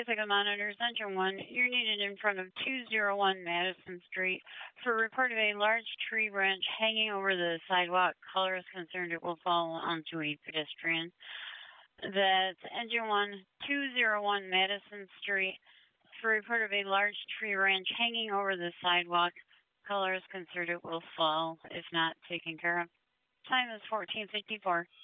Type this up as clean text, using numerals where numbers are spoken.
Ithaca Monitors, Engine 1, you're needed in front of 201 Madison Street for a report of a large tree branch hanging over the sidewalk. Caller is concerned it will fall onto a pedestrian. That's Engine 1, 201 Madison Street for a report of a large tree branch hanging over the sidewalk. Caller is concerned it will fall if not taken care of. Time is 14:54.